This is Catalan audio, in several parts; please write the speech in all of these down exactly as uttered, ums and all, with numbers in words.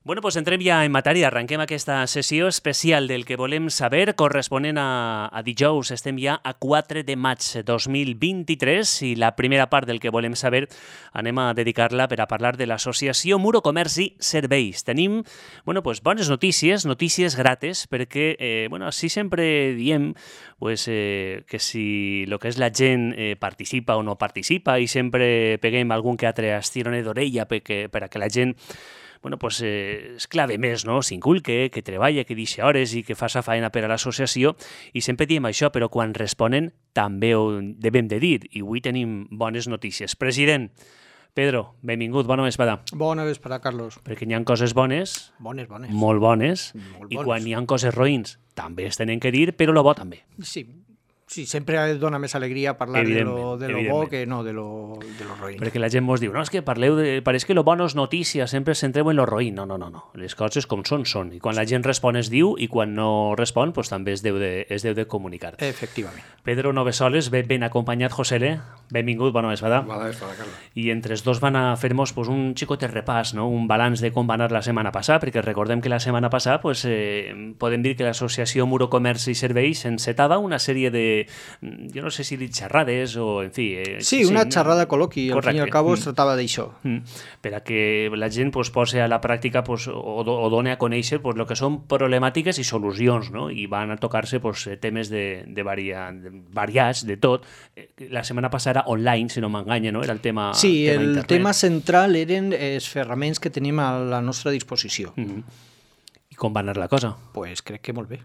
Bueno, pues entrem ja en matèria. Arrenquem aquesta sessió especial del que volem saber, corresponent a, a dijous. Estem ja a quatre de maig dos mil vint-i-tres i la primera part del que volem saber anem a dedicar-la per a parlar de l'associació Muro Comerç i Serveis. Tenim, bueno, pues bones notícies, notícies grates, perquè, eh, bueno, així sempre diem pues, eh, que si el que és la gent eh, participa o no participa i sempre peguem algun que altre estironet d'orella per, per a que la gent bueno, pues, eh, es clave més, no? S'inculque, que treballa, que deixa hores i que fa sa faena per a l'associació, i sempre diem això, però quan responen també ho devem de dir, i avui tenim bones notícies. President, Pedro, benvingut, bona vesprada. Bona vesprada, Carlos. Perquè n'hi ha coses bones, bones, bones. molt bones, molt i bones. quan n'hi ha coses roïns també es tenen que dir, però lo bo també. Sí, sí, sempre dona més alegria parlar de lo, de lo bo que no de lo, de lo roïn. Perquè la gent mos diu, no, és que parleu de... Pareix que lo bo no és notícia, sempre centreu en lo roïn. No, no, no, no. Les coses com són, són. I quan la gent respon es diu, i quan no respon, pues, també es deu de, es deu de comunicar. Efectivament. Pedro Novesoles, ben, ben acompanyat, Josele. Benvingut, bona vesprada. Bona vesprada, Carlos. I entre els dos van a fer-nos pues, un xicotet repàs, no? Un balanç de com va anar la setmana passada, perquè recordem que la setmana passada pues, eh, podem dir que l'associació Muro Comerç i Serveis encetava una sèrie de... Jo no sé si dir xerrades o, en fi... Eh, sí, una sí, xerrada col·loqui, al fin i al cabo mm. es tractava d'això. Mm. Per a que la gent pues, posi a la pràctica pues, o, o doni a conèixer pues, el que són problemàtiques i solucions, no? I van a tocar-se pues, temes de, de, varia, de variats, de tot. La setmana passada era online, si no m'enganya, no? Era el tema Sí, tema el internet. tema central eren els ferraments que tenim a la nostra disposició. Mm-hmm. I com va anar la cosa? Pues crec que molt bé.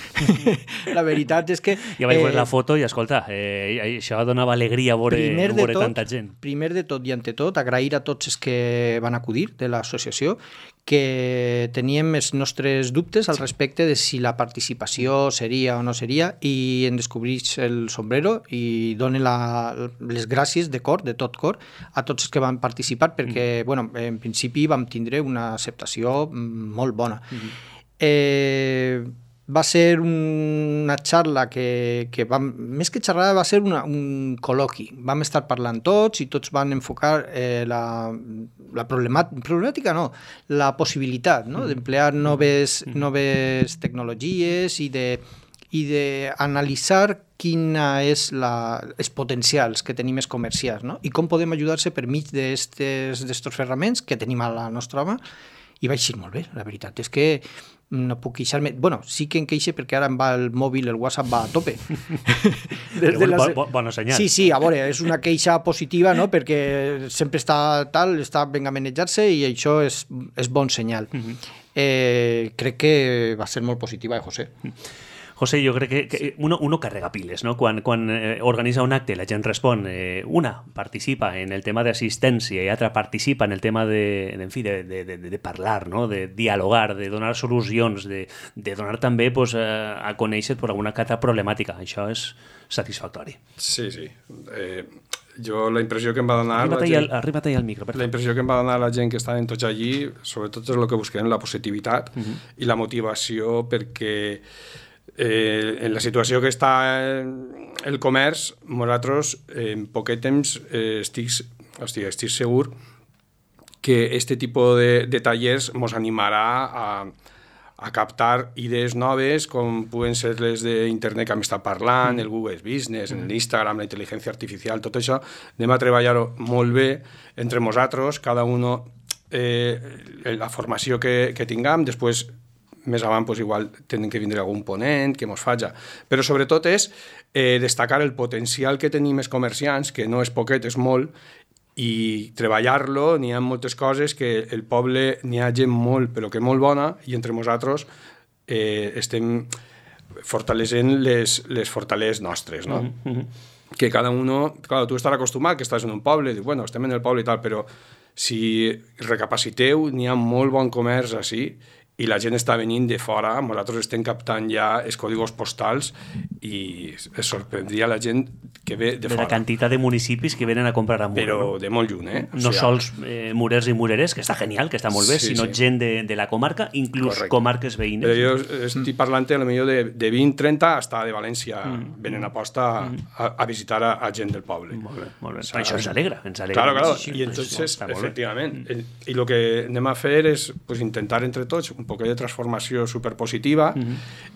La veritat és que... Ja vaig eh, veure la foto i, escolta, eh, això donava alegria veure, veure tot, tanta gent. Primer de tot i ante tot, agrair a tots els que van acudir de l'associació, que teníem els nostres dubtes al respecte de si la participació seria o no seria, i en descobrís el sombrero i donen la, les gràcies de cor, de tot cor, a tots els que van participar, perquè, mm. bueno, en principi vam tindre una acceptació molt bona. Mm. Eh... Va ser una xarra que, que vam, més que xerrada va ser una, un col·loqui. Vam estar parlant tots i tots van enfocar eh, la, la problemàtica, problemàtica no, la possibilitat, no? D'emplear noves, noves tecnologies i de i d'analitzar quina és la, els potencials que tenim els comerciants, no? I com podem ajudar-se per mig d'aquests ferraments que tenim a la nostra mà. I vaig dir molt bé, la veritat és que no puc queixar-me. Bueno, sí que em queixo perquè ara em va el mòbil, el WhatsApp va a tope. Des de les... bo, bona senyal. Sí, sí, a veure, és una queixa positiva, no? Perquè sempre està tal, està ben a manejar-se i això és, és bon senyal. Uh-huh. eh, crec que va ser molt positiva, eh, José? José, jo crec que, que uno, uno carrega piles, no? Quan, quan eh, organitza un acte, la gent respon, eh, una participa en el tema d'assistència i altra participa en el tema de, de, en fi, de, de, de, de parlar, no? De dialogar, de donar solucions, de, de donar també pues, a, a conèixer per alguna altra problemàtica. Això és satisfactori. Sí, sí. Eh, jo la impressió que em va donar... Arriba't ahí, gent... arriba't ahí al micro. La impressió que em va donar la gent que estaven tots allí, sobretot és el que busquem, la positivitat uh-huh. i la motivació, perquè Eh, en la situació que està el comerç, nosaltres en poquet temps eh, estic, hosti, estic segur que este tipus de, de tallers ens animarà a, a captar idees noves, com poden ser les d'internet que hem estat parlant, el Google Business, l'Instagram, la intel·ligència artificial, tot això. Anem a treballar-ho molt bé entre nosaltres, cada un eh, la formació que, que tinguem, després més avant pues, igual tenen que vindre algun ponent que mos faci, però sobretot és eh, destacar el potencial que tenim els comerciants, que no és poquet, és molt, i treballar-lo. N'hi ha moltes coses que el poble, n'hi ha gent molt, però que molt bona, i entre nosaltres eh, estem fortalecent les, les fortaleses nostres, no? Mm-hmm. Que cada uno, clar, tu estàs acostumat que estàs en un poble, dius, bueno, estem en el poble i tal, però si recapaciteu, n'hi ha molt bon comerç així, i la gent està venint de fora, nosaltres estem captant ja els còdigos postals i es sorprendria la gent que ve de, de fora. la quantitat de municipis que venen a comprar a Muro. Però no? de molt lluny, eh? O No sigui, sols eh, murers i mureres, que està genial, que està molt bé, Sí, sinó sí. gent de, de la comarca, inclús Correcte. comarques veïnes. Però jo estic parlant a lo millor de, de vint trenta hasta de València mm. venen a posta a, a visitar a, a gent del poble. Molt bé, molt bé. O sea, Això ens alegra, ens alegra. Claro, claro. Sí, Y pues, entonces, està molt bé. efectivament, el, i el que anem a fer és pues, intentar entre tots un poquet de transformació superpositiva mm -hmm.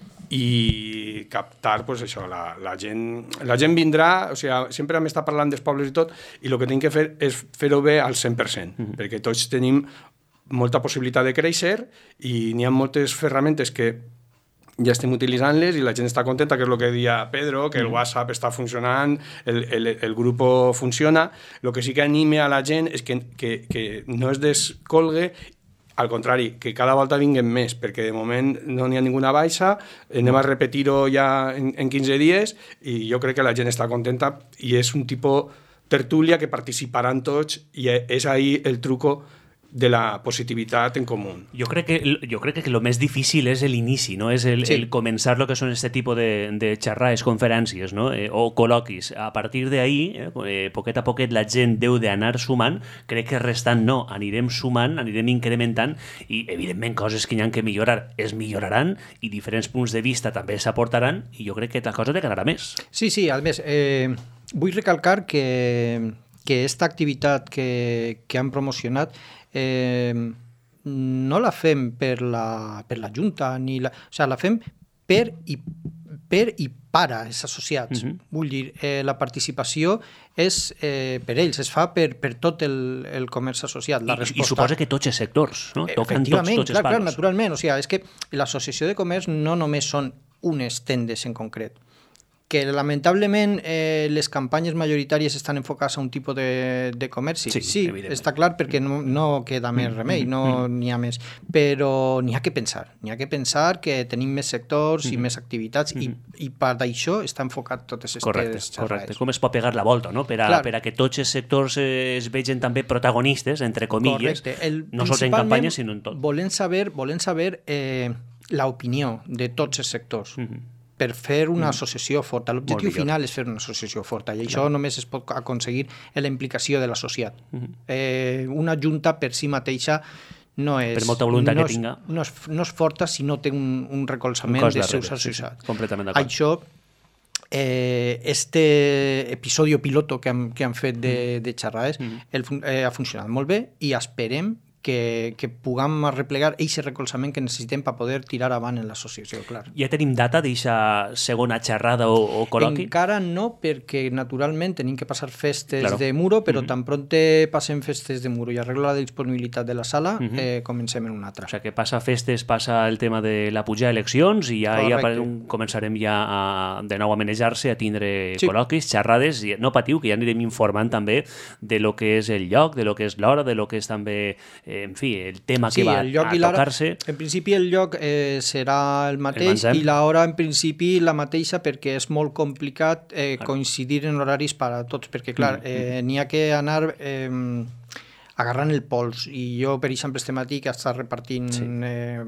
i captar pues, això, la, la, gent, la gent vindrà, o sigui, sempre hem estat parlant dels pobles i tot, i el que tenim que fer és fer-ho bé al cent per cent, mm -hmm. perquè tots tenim molta possibilitat de créixer i n'hi ha moltes ferramentes que ja estem utilitzant-les i la gent està contenta, que és el que deia Pedro, que el WhatsApp està funcionant, el, el, el grup funciona. El que sí que anime a la gent és que, que, que no es descolgue, al contrari, que cada volta vinguen més, perquè de moment no n'hi ha ninguna baixa, anem a repetir-ho ja en, en quinze dies i jo crec que la gent està contenta i és un tipus tertúlia que participaran tots i és ahí el truco de la positivitat en comú. Jo crec que jo crec que el més difícil és l'inici, no? És el, sí. el començar el que són aquest tipus de, de xerrades, conferències, no? eh, o col·loquis. A partir d'ahí, eh, poquet a poquet la gent deu d'anar sumant, crec que restant no, anirem sumant, anirem incrementant i evidentment coses que hi ha que millorar es milloraran i diferents punts de vista també s'aportaran i jo crec que la cosa te quedarà més. Sí, sí, a més, eh, vull recalcar que, que esta activitat que, que han promocionat Eh, no la fem per la, per la Junta, ni la, o sigui, la fem per i, per i para els associats. Uh-huh. Vull dir, eh, la participació és eh, per ells, es fa per, per tot el, el comerç associat. La I, resposta... I suposa que tots els sectors, no? Toquen tots, tots els clar, palos. clar, naturalment. O sigui, és que l'associació de comerç no només són unes tendes en concret, que lamentablement eh, les campanyes majoritàries estan enfocades a un tipus de, de comerci. Sí, sí està clar, perquè no, no queda més remei, no n'hi ha més. Però n'hi ha que pensar. N'hi ha que pensar que tenim més sectors i més activitats i, i per això està enfocat totes aquestes correcte, xerrades. correcte. Com es pot pegar la volta, no? Per a, per a que tots els sectors eh, es vegin també protagonistes, entre comilles, no sols en campanya, sinó en tot. Volem saber, volem saber eh, l'opinió de tots els sectors. Uh-huh. per fer una associació forta. L'objectiu final és fer una associació forta i això només es pot aconseguir en la implicació de l'associat. Uh-huh. eh, una junta per si mateixa no és, per molta voluntat no que és, tinga. No és, no és forta si no té un, un recolzament un dels seus darrere, associats. Sí, sí, completament d'acord. Això, eh, este episodi piloto que han, que han fet de, de xerrades mm. el, eh, ha funcionat molt bé i esperem que, que puguem replegar aquest recolzament que necessitem per poder tirar avant en l'associació, clar. Ja tenim data d'aquesta segona xerrada o, o col·loqui? Encara no, perquè naturalment tenim que passar festes claro. de muro, però mm-hmm. tan pronte passem festes de muro i arreglo la disponibilitat de la sala, mm-hmm. eh, comencem en una altra. O sigui que passa festes, passa el tema de la pujada a eleccions i ja, ja començarem ja a, de nou a manejar-se, a tindre sí. col·loquis, xerrades, i no patiu, que ja anirem informant també de lo que és el lloc, de lo que és l'hora, de lo que és també en fi, el tema que sí, va el lloc a tocar-se. En principi el lloc eh, serà el mateix el i l'hora en principi la mateixa perquè és molt complicat eh, claro. coincidir en horaris per a tots, perquè clar, eh, n'hi ha que anar eh, agarrant el pols i jo, per exemple, este matí que està repartint sí. eh,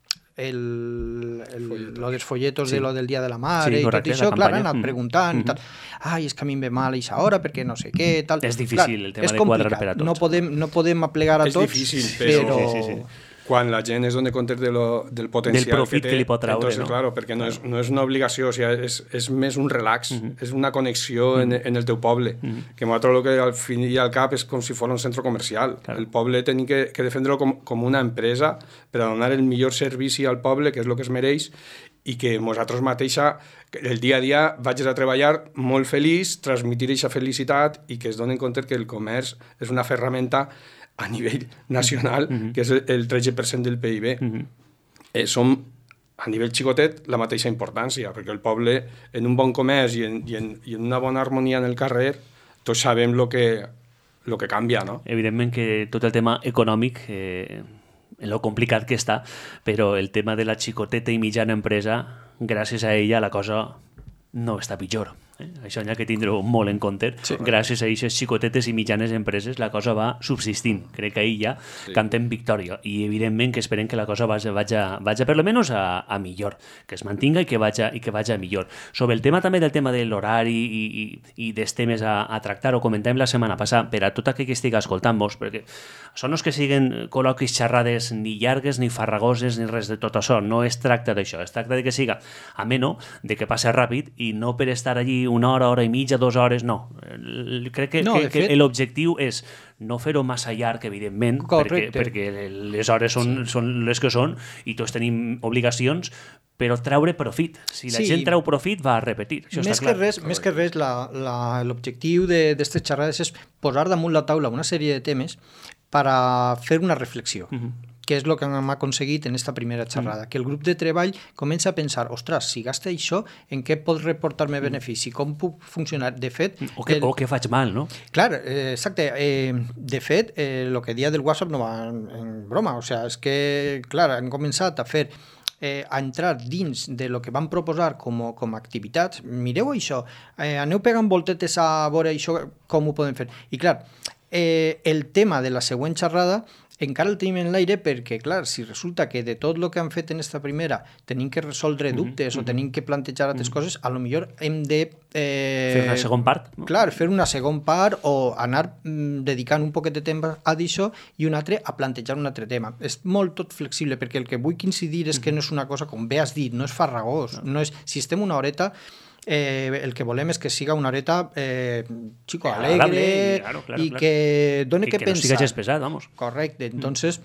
el, el, lo dels folletos sí. de lo del Dia de la Mare sí, correcte, i tot això, clar, han anat preguntant mm-hmm. i tal. Ai, és que a mi em ve mal a aquesta hora perquè no sé què, tal. És difícil clar, el tema de quadrar per a tots. No podem, no podem aplegar a és tots. És difícil, però... però... Sí, sí, sí. Quan la gent es dona compte de lo, del potencial del profit que, té, que li pot traure, entonces, no? Claro, perquè no, claro. És, no és una obligació, o sigui, és, és més un relax, uh-huh. és una connexió uh-huh. en, en el teu poble, uh-huh. que nosaltres el que al fin i al cap és com si fos un centre comercial. Claro. El poble tenim que, que defendre-lo com, com una empresa per a donar el millor servici al poble, que és el que es mereix, i que nosaltres mateixa, el dia a dia, vaig a treballar molt feliç, transmitir aquesta felicitat i que es donen compte que el comerç és una ferramenta a nivell nacional, uh-huh. que és el tretze per cent del P I B. Uh-huh. Eh, som, a nivell xicotet, la mateixa importància, perquè el poble, en un bon comerç i en, i en, i en una bona harmonia en el carrer, tots sabem el que, lo que canvia, no? Evidentment que tot el tema econòmic, eh, en lo complicat que està, però el tema de la xicoteta i mitjana empresa, gràcies a ella la cosa no està pitjor. Eh? Això n'hi ha que tindre molt en compte. Sí. Gràcies a aquestes xicotetes i mitjanes empreses la cosa va subsistint. Crec que ahir ja sí. cantem victòria i evidentment que esperem que la cosa vagi, vagi, vagi per lo menos a, a millor, que es mantinga i que vagi, i que vagi a millor. Sobre el tema també del tema de l'horari i, i, i dels temes a, a tractar, ho comentàvem la setmana passada, per a tot aquell que estigui escoltant-vos, perquè són els que siguen col·loquis, xerrades ni llargues, ni farragoses, ni res de tot això. No es tracta d'això, es tracta de que siga ameno, de que passi ràpid i no per estar allí una hora, hora i mitja, dues hores, no. Crec que, no, que, que fet... l'objectiu és no fer-ho massa llarg, evidentment, perquè, perquè les hores són, sí. són les que són i tots tenim obligacions, però treure profit. Si la sí. gent treu profit, va a repetir. Això més, està clar. Que res, més que res, l'objectiu d'aquestes xerrades és posar damunt la taula una sèrie de temes per a fer una reflexió. Uh-huh. Que és el que hem aconseguit en esta primera xerrada, mm. que el grup de treball comença a pensar, ostres, si gasta això, en què pot reportar-me mm. benefici? Com puc funcionar? De fet... O que, el... o que faig mal, no? Clar, eh, exacte. Eh, de fet, el eh, que dia del WhatsApp no va en, en broma. O sigui, és que, clar, han començat a fer eh, a entrar dins de lo que van proposar com, com a activitats. Mireu això, eh, aneu pegant voltetes a veure això, com ho podem fer. I clar, eh, el tema de la següent xerrada encara el tenim en l'aire perquè, clar, si resulta que de tot el que han fet en esta primera tenim que resoldre dubtes mm-hmm. o tenim que plantejar altres mm-hmm. coses, a lo millor hem de... Eh, fer una segon part. No? Clar, fer una segon part o anar mm, dedicant un poquet de temps a d'això i un altre a plantejar un altre tema. És molt tot flexible perquè el que vull incidir és que no és una cosa, com bé has dit, no és farragós. No. No és, si estem una horeta... Eh, el que volem és que siga una horeta eh, chico, alegre claro, claro, i claro. que doni que, que, que pensar. Que no siga pesat, vamos. Correcte, entonces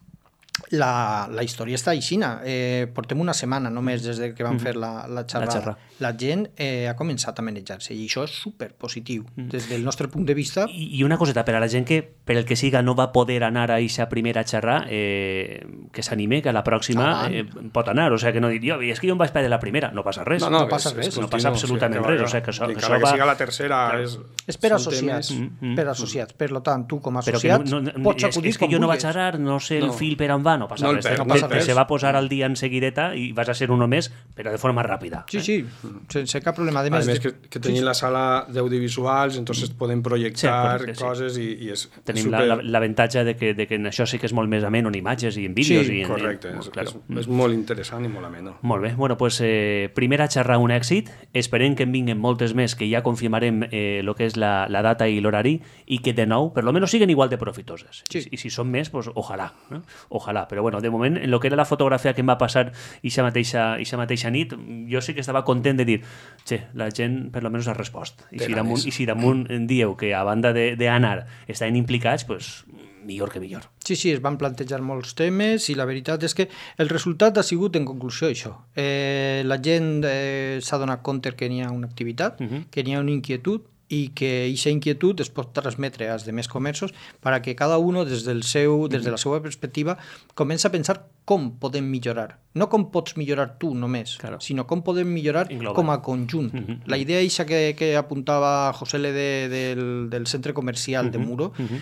la, la història està aixina. Eh, portem una setmana només des de que vam mm. fer la, la xerrada. La, xerra. la gent eh, ha començat a manejar-se i això és superpositiu mm. des del nostre punt de vista. I, I una coseta, per a la gent que per el que siga no va poder anar a aquesta primera xerrada, eh, que s'anime, que a la pròxima ah, eh, pot anar. O sigui, que no dir, jo, és que jo em vaig perdre la primera. No passa res. No, no, no passa res. No passa absolutament sí, res. O sigui, que això, que això que va... siga la tercera clar. és... És per associats. Mm, mm, per associats. Per tant, tu com a associat no, no, pots acudir és que com jo no vulguis. vaig xerrar, no sé el no. fil per on va, no passa no res. No passa res. Se va posar al dia en seguideta i vas a ser uno més, però de forma ràpida. Sí, sí, sense cap problema. A més, a més que, que tenim sí. la sala d'audiovisuals, entonces podem projectar sí, coses sí. i, i és tenim super... l'avantatge de, que, de que en això sí que és molt més ameno en imatges i en vídeos. Sí, i en, correcte, en, és, claro. és, és molt interessant i molt ameno. Molt bé, bueno, pues, eh, primera xerrada un èxit, esperem que en vinguin moltes més, que ja confirmarem eh, lo que és la, la data i l'horari i que de nou, per lo menos siguen igual de profitoses. Sí. I, I si són més, pues ojalà, ¿no? Ojalà, però bueno, de moment, en lo que era la fotografia que em va passar ixa mateixa, ixa mateixa nit, jo sí que estava content de dir, che, la gent per lo menos ha respost. I si damunt, i si damunt dieu que a banda d'anar estaven implicats, pues millor que millor. Sí, sí, es van plantejar molts temes i la veritat és que el resultat ha sigut, en conclusió, això. Eh, la gent eh, s'ha donat compte que n'hi ha una activitat, uh-huh. que n'hi ha una inquietud, i que aquesta inquietud es pot transmetre als demés comerços per a que cada un des, del seu, des de la seva perspectiva comença a pensar com podem millorar. No com pots millorar tu només, claro. sinó com podem millorar Engloba. Com a conjunt. Uh-huh. La idea eixa que, que apuntava José L. De, del, del centre comercial uh-huh. de Muro, uh-huh.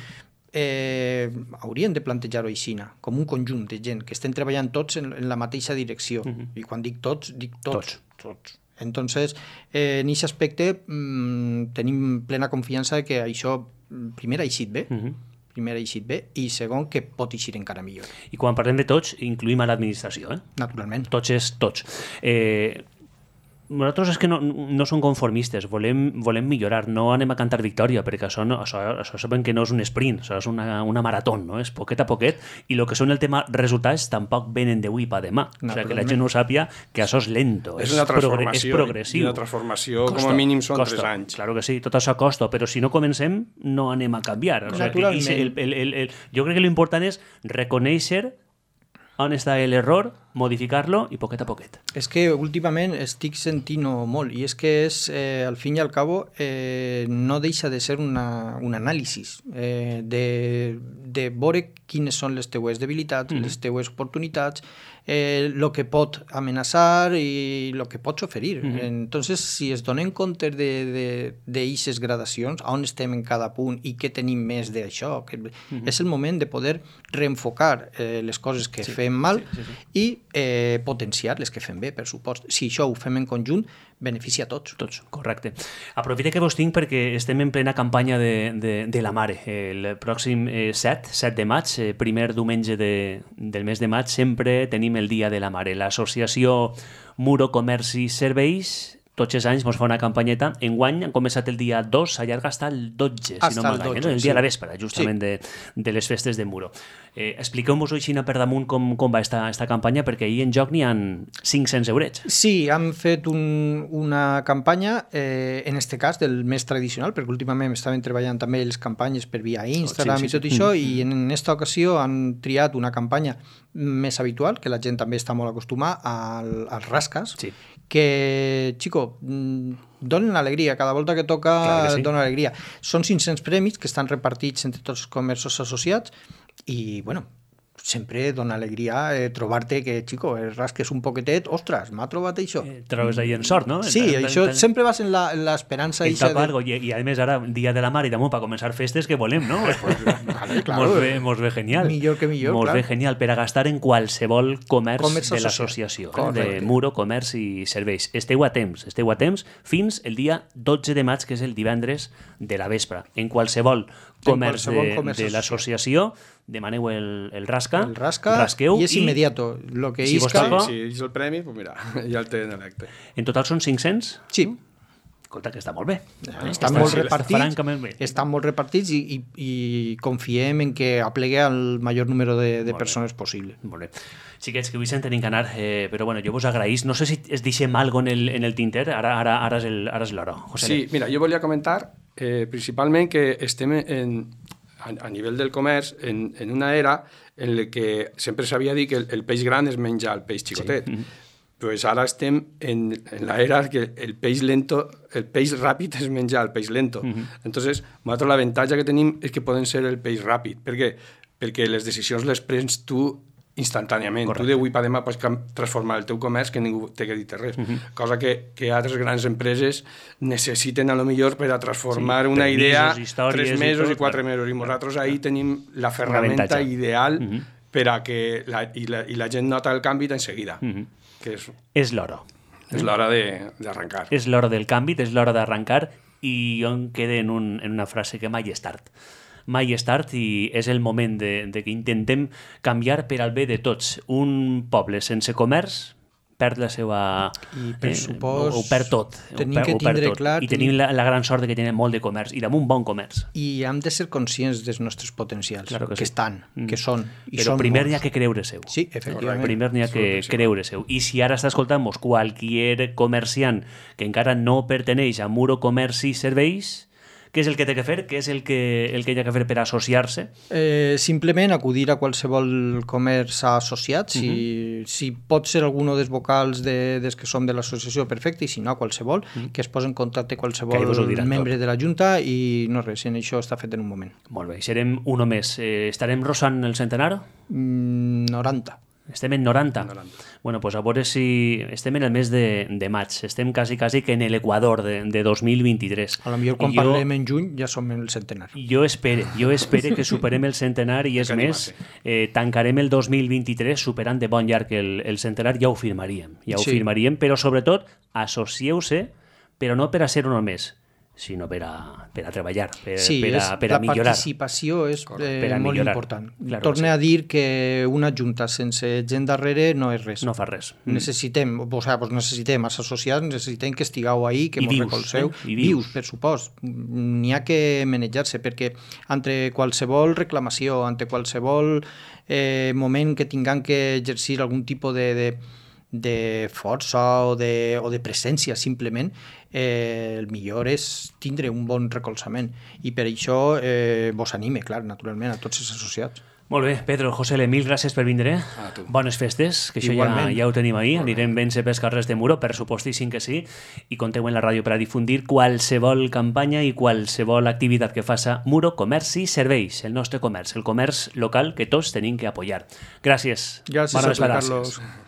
eh, haurien de plantejar-ho aixina, com un conjunt de gent que estem treballant tots en, en la mateixa direcció. Uh-huh. I quan dic tots, dic tots. Tots. tots. Entonces, eh, en aquest aspecte mmm, tenim plena confiança que això, primer, ha eixit bé, uh-huh. primer ha eixit bé, i segon, que pot eixir encara millor. I quan parlem de tots, incluïm a l'administració, eh? Naturalment. Tots és tots. Eh... Nosaltres és que no, no som conformistes, volem, volem millorar, no anem a cantar victòria, perquè això, no, això, això sabem que no és un sprint, això és una, una marató, no? És poquet a poquet, i el que són el tema resultats tampoc venen d'avui per demà. O sigui, que la gent no sàpia que això és lento, és, és, una transformació, progre, és progressiu. I una transformació, costa, com a mínim són costa, tres anys. Claro que sí, tot això costa, però si no comencem, no anem a canviar. O sigui, que el, el, el, el, jo crec que l'important és reconèixer on està l'error, modificar-lo i poquet a poquet. És que últimament estic sentint-ho molt i és que és, eh, al fin i al cabo, eh, no deixa de ser una, un anàlisi eh, de, de veure quines són les teues debilitats, mm-hmm. les teues oportunitats, el eh, que pot amenaçar i el que pots oferir. Mm-hmm. Entonces, si es donen compte d'aixes gradacions, on estem en cada punt i què tenim més d'això, mm-hmm. és el moment de poder reenfocar eh, les coses que sí, fem mal sí, sí, sí. i eh, potenciar les que fem bé, per supost. Si això ho fem en conjunt, beneficia a tots. Tots, correcte. Aprofita que vos tinc perquè estem en plena campanya de, de, de la mare. El pròxim eh, set, set de maig, eh, primer diumenge de, del mes de maig, sempre tenim el Dia de la Mare. L'associació Muro Comerç i Serveis tots els anys ens fa una campanyeta. Enguany han començat el dia dos, s'allarga fins el dotze, si no m'engany, no? El dia sí. de la vespre, justament sí. de, de les festes de Muro. Eh, Expliqueu-vos així per damunt com, com va esta, esta campanya, perquè ahir en joc n'hi ha cinc-cents eurets. Sí, hem fet un, una campanya, eh, en este cas, del més tradicional, perquè últimament estaven treballant també les campanyes per via Instagram oh, sí, sí, i tot sí. això, mm. i en aquesta ocasió han triat una campanya més habitual, que la gent també està molt acostumada, al, als rascas, sí. que, xico, donen alegria, cada volta que toca que sí. dona alegria. Són cinc-cents premis que estan repartits entre tots els comerços associats i, bueno, sempre dona alegria eh, trobar-te que, xico, el rasques un poquetet, ostres, m'ha trobat això. Eh, trobes ahí en sort, no? Sí, en, això en, sempre vas en l'esperança. En toca de... algo, i, i a més ara, Dia de la Mare, i damunt, per començar festes que volem, no? Pues, vale, claro. Mos ve, mos ve genial. Millor que millor, mos clar. ve genial per a gastar en qualsevol comerç, comerç de l'associació, eh? de Muro, Comerç i Serveis. Esteu a temps, esteu a temps fins el dia dotze de maig, que és el divendres de la vespre. En qualsevol comerç en qualsevol de, comerç de l'associació demaneu el, el rasca, el rasca rasqueu i és immediato. Lo que si isca... toca, sí, si és el premi, pues mira, ja el tenen electe. En total són cinc-cents? Sí. Escolta, que està molt bé. Eh, estan molt repartits, estan molt repartits i, i, i confiem en que aplegue el major número de, de persones possible. Molt bé. Xiquets, que avui se'n tenim que anar, eh, però bueno, jo vos agraïs. No sé si es deixem algo en el, en el tinter, ara, ara, ara és el, ara és l'hora. Sí, mira, jo volia comentar eh, principalment que estem en, a, a nivell del comerç en, en una era en la que sempre s'havia dit que el, el peix gran es menja el peix xicotet. Sí. Mm-hmm. Pues ara estem en, en la era que el peix lento, el peix ràpid es menja el peix lento. Uh-huh. Entonces, nosaltres l'avantatge que tenim és que poden ser el peix ràpid. Per què? Perquè les decisions les prens tu instantàniament. Correcte. Tu d'avui per demà pots transformar el teu comerç que ningú t'ha dit res. Uh-huh. Cosa que, que altres grans empreses necessiten a lo millor per a transformar sí, una idea tres mesos i, tot, i quatre clar. mesos. I nosaltres clar. ahí tenim la ferramenta ideal uh-huh. per a que la, i, la, i la gent nota el canvi d'enseguida. Uh-huh. Que és, és l'hora. És l'hora d'arrencar. És l'hora del canvi, és l'hora d'arrencar i jo em quedo en, un, en una frase que mai és tard. Mai és tard i és el moment de, de que intentem canviar per al bé de tots. Un poble sense comerç perd la seva... I per eh, supost... Ho perd tot. Tenim ho, que tindre tot. clar... I tenim la, la gran sort de que tenim molt de comerç i damunt bon comerç. I hem de ser conscients dels nostres potencials, claro que, que sí. estan, mm. que són. I Però són primer molts. n'hi ha que creure-seu. Sí, efectivament. Primer n'hi ha que creure-seu. I si ara està escoltant-nos qualquier comerciant que encara no perteneix a Muro Comerç i Serveis, què és el que té que fer? Què és el que, el que hi ha que fer per associar-se? Eh, simplement acudir a qualsevol comerç associat. Si, uh-huh. si pot ser alguno dels vocals de, des que som de l'associació, perfecte, i si no, qualsevol, uh-huh. que es posi en contacte qualsevol membre tot. de la Junta i no res, en això està fet en un moment. Molt bé, i serem un més. Eh, estarem rosant el centenar? Mm, noranta. Estem en noranta? noranta. Bueno, pues a veure si... Estem en el mes de, de maig. Estem quasi, quasi que en l'Equador de, de dos mil vint-i-tres. A lo millor quan jo, parlem en juny ja som en el centenar. Jo espere, jo espere que superem el centenar i és més, eh, tancarem el dos mil vint-i-tres superant de bon llarg el, el centenar, ja ho firmaríem. Ja ho sí. firmaríem, però sobretot associeu-se, però no per a ser un més, sinó per a, per a treballar, per, sí, per, a, per a la millorar. La participació és eh, a molt millorar. important. Claro Torne sí. a dir que una junta sense gent darrere no és res. No fa res. Necessitem, o sigui, pues necessitem, els associats necessitem que estigueu ahí, que mos recolzeu. Eh? I vius. vius, per supost. N'hi ha que manejar-se, perquè entre qualsevol reclamació, entre qualsevol eh, moment que tinguem que exercir algun tipus de... de de força o de, o de presència simplement, eh, el millor és tindre un bon recolzament i per això eh, vos anime, clar, naturalment, a tots els associats. Molt bé, Pedro, José Le, mil gràcies per vindre. Bones festes, que això ja, ja ho tenim ahir. Anirem ben-se pels carrers de Muro, per supostíssim que sí, i compteu en la ràdio per a difundir qualsevol campanya i qualsevol activitat que faça Muro Comerç i Serveis, el nostre comerç, el comerç local que tots tenim que apoyar. Gràcies. Gràcies a tu, Carlos.